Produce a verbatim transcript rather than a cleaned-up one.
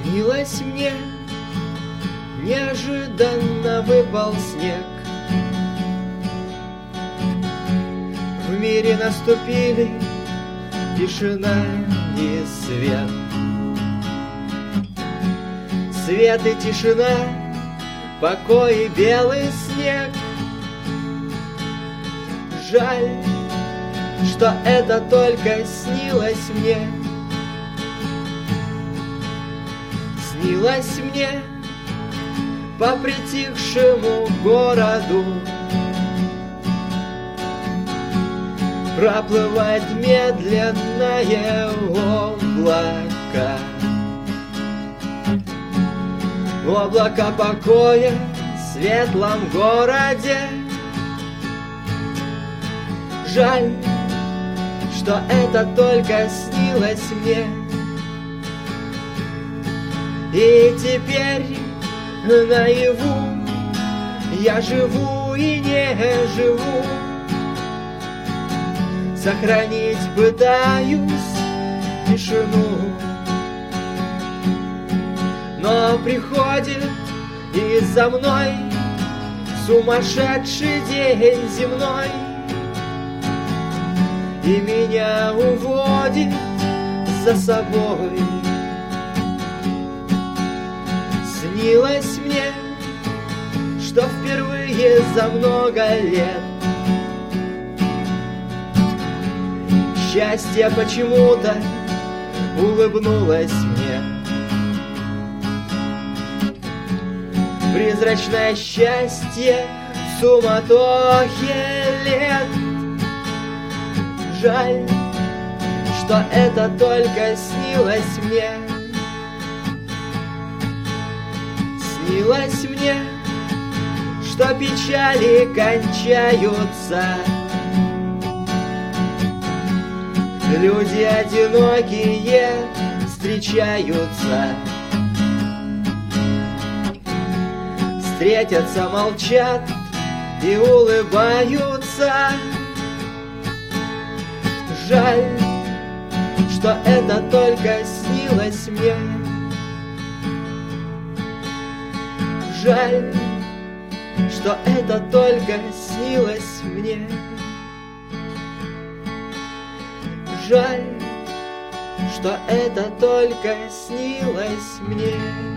Снилось мне, неожиданно выпал снег. В мире наступили тишина и свет. Свет и тишина, покой и белый снег. Жаль, что это только снилось мне. Снилось мне по притихшему городу проплывать медленное облако. Облако покоя в светлом городе. Жаль, что это только снилось мне. И теперь наяву я живу и не живу. Сохранить пытаюсь тишину, но приходит и за мной сумасшедший день земной, и меня уводит за собой. Снилось мне, что впервые за много лет счастье почему-то улыбнулось мне. Призрачное счастье в суматохе лет. Жаль, что это только снилось мне. Снилось мне, что печали кончаются. Люди одинокие встречаются. Встретятся, молчат и улыбаются. Жаль, что это только снилось мне. Жаль, что это только снилось мне. Жаль, что это только снилось мне.